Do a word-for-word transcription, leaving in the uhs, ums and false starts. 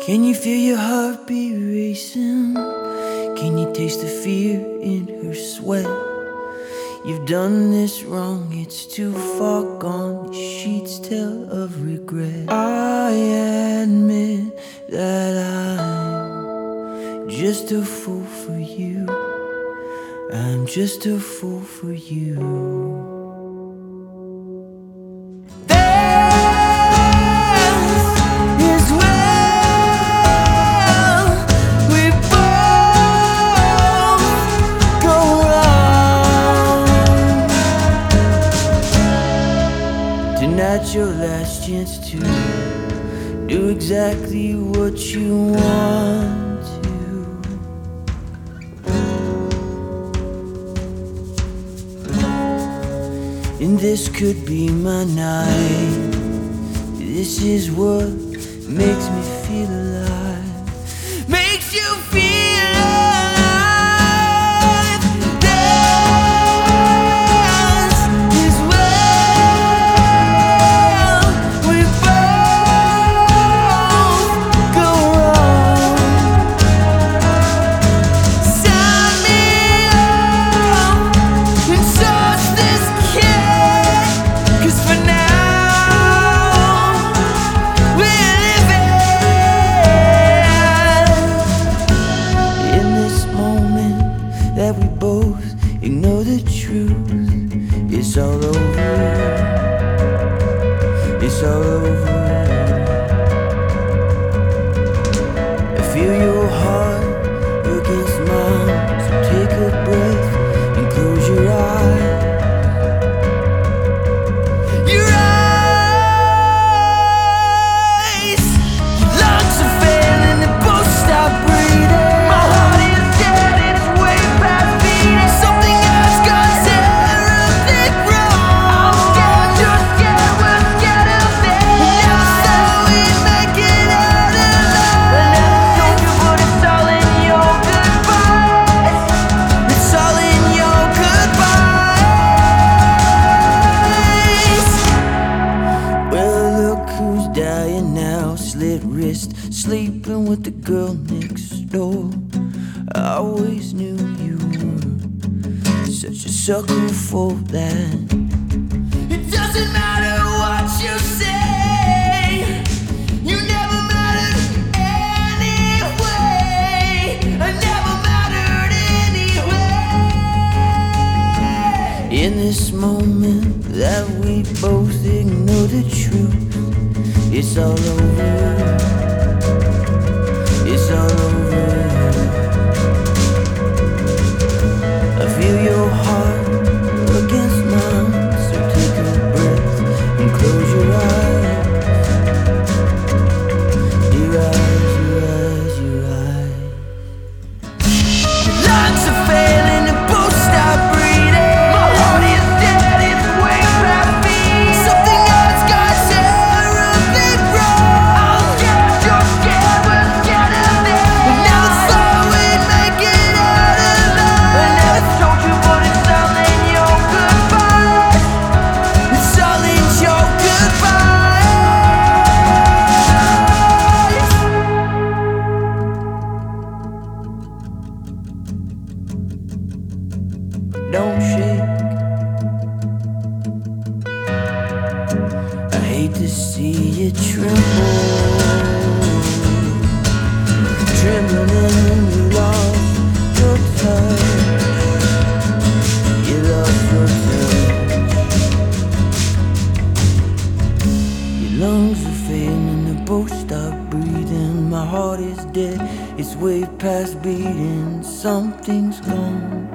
Can you feel your heartbeat racing? Can you taste the fear in her sweat? You've done this wrong, it's too far gone. The sheets tell of regret. I admit that I'm just a fool for you. I'm just a fool for you. Tonight's your last chance to do exactly what you want to. And this could be my night. This is what makes me feel alive. Makes you feel alive. That we both ignore the truth. It's all over. It's all over. I feel your heart against mine. So take a breath and close your eyes. Your eyes. Your lungs are failing, they both stop breathing. Dying now, slit wrist, sleeping with the girl next door. I always knew you were such a sucker for that. It doesn't matter what you say, you never mattered anyway. I never mattered anyway. In this moment that we both ignore the truth, it's all over. It's all over. I feel your heart against mine. So take a breath and close your eyes. Your eyes, your eyes, your eyes. Your lungs are failing and both stop breathing. My heart is dead, it's way past me. Something else got terribly wrong. I'm scared, you're scared, we're scared of this. I never thought we'd make it out alive. I never told you, but it's all in your goodbye. It's all in your goodbye. Don't shake. I hate to see you tremble, trembling and you lost your touch. You lost your touch. Your lungs are failing, they both stop breathing. My heart is dead, it's way past beating. Something's gone.